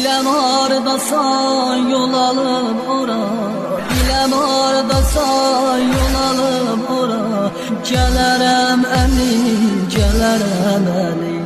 Bilem hardasan yol alıp ora, bilem hardasan yol alıp ora. Gələrəm əli, gələrəm əli.